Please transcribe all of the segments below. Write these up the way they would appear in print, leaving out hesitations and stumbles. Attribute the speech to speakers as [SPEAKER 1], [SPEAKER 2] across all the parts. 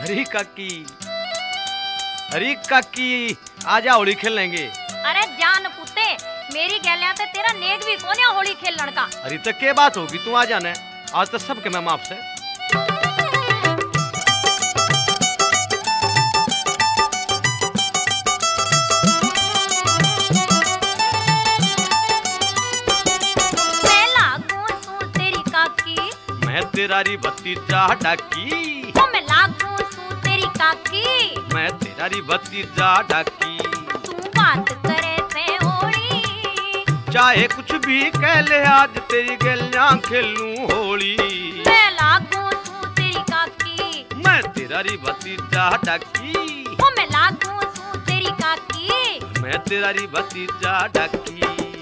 [SPEAKER 1] हरी काकी, हरी काकी, आजा होली खेल लेंगे।
[SPEAKER 2] अरे जान पुते, मेरी गैलिया ते तेरा नेक भी कोने होली खेलन का।
[SPEAKER 1] अरे तो क्या बात होगी, तू आ जाना, आज तो सबके मैं माफ से। मैं तेरारी भतीजा डाकी,
[SPEAKER 2] मैं लागू सू तेरी काकी,
[SPEAKER 1] मैं तेरारी भतीजा डाकी।
[SPEAKER 2] तू बात करे से होली,
[SPEAKER 1] चाहे कुछ भी कह ले, आज तेरी गलियां खेलूं होली।
[SPEAKER 2] मैं लागू सू तेरी काकी,
[SPEAKER 1] मैं तेरारी भतीजा डाकी,
[SPEAKER 2] मैं लागू सू तेरी काकी,
[SPEAKER 1] मैं तेरारी भतीजा डाकी।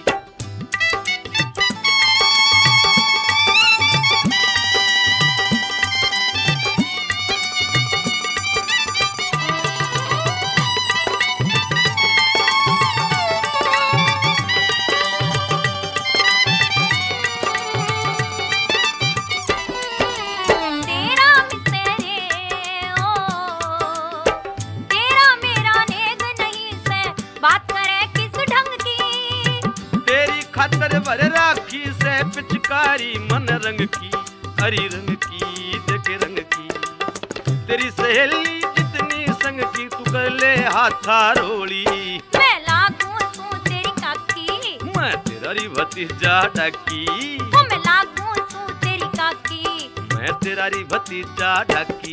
[SPEAKER 1] खातर भर राखी से पिचकारी मन रंग की, हरी रंग की, देखे रंग की। तेरी सहेली जितनी संग की, तू कर ले हाथा रोली।
[SPEAKER 2] मैं लागू सू तेरी काकी,
[SPEAKER 1] मैं तेरारी भतीजा डाकी,
[SPEAKER 2] मैं लागू सू तेरी काकी,
[SPEAKER 1] मैं तेरारी भतीजा डाकी।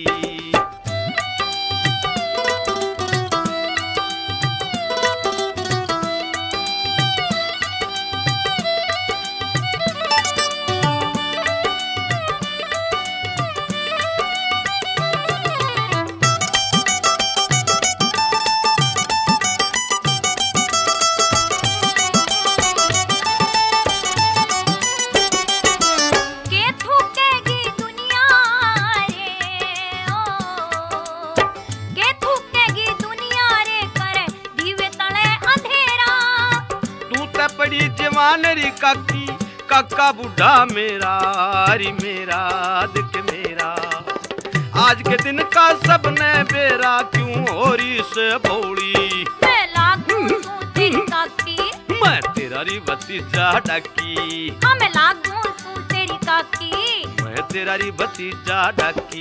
[SPEAKER 1] जवानरी काकी, काका बूढ़ा मेरा, हरी मेरा, दिख मेरा। आज के दिन का सबने बेरा, क्यों हो रही से भोली।
[SPEAKER 2] मैं लागू सू तेरी काकी,
[SPEAKER 1] मैं तेरारी भतीजा डाकी,
[SPEAKER 2] मैं लागू सू तेरी काकी,
[SPEAKER 1] मैं तेरारी भतीजा डाकी।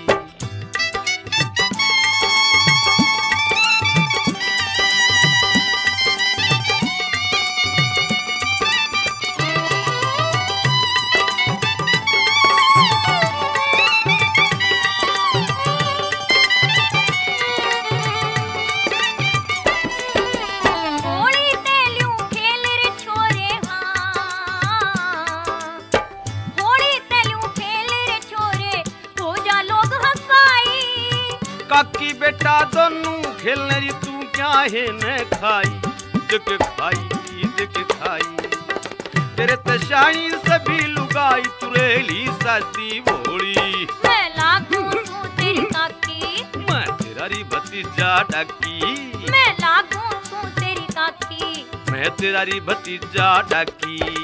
[SPEAKER 1] काकी बेटा दोनों खेलने री, तू क्या है न खाई, दिख खाई, दिख खाई। तेरे तशाई सभी लुगाई, तुरेली सादी भोली।
[SPEAKER 2] मैं लागू सू तेरी काकी,
[SPEAKER 1] मैं तेरारी भतीजा डाकी,
[SPEAKER 2] मैं लागू सू तेरी काकी,
[SPEAKER 1] मैं तेरारी भतीजा डाकी।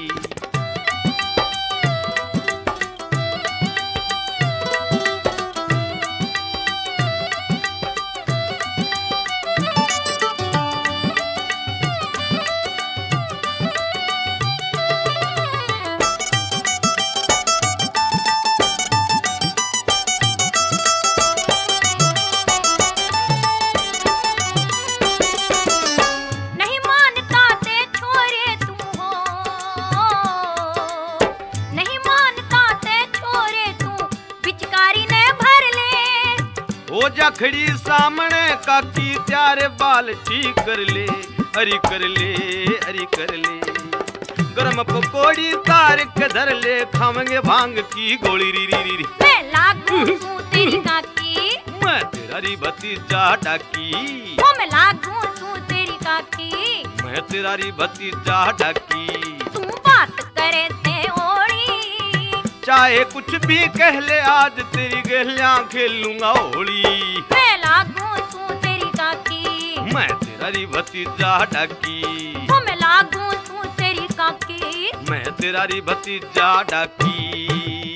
[SPEAKER 1] हो जा खड़ी सामने काकी, त्यारे बाल ठीक कर ले, हरी कर ले, हरी कर ले। गरम पकोड़ी तार के धर ले, खावेंगे भांग की गोली री री री।
[SPEAKER 2] मैं लागू सू तेरी काकी,
[SPEAKER 1] मैं तेरारी भतीजा डाकी,
[SPEAKER 2] मैं लागू सू तेरी काकी,
[SPEAKER 1] मैं तेरारी भतीजा डाकी।
[SPEAKER 2] तू बात करे से होली,
[SPEAKER 1] चाहे कुछ भी कह ले, आज तेरी गलियां खेलूंगा होली।
[SPEAKER 2] मैं लागू सू तेरी काकी,
[SPEAKER 1] मैं तेरारी भतीजा डाकी,
[SPEAKER 2] मैं लागू सू तेरी काकी,
[SPEAKER 1] मैं तेरारी भतीजा डाकी।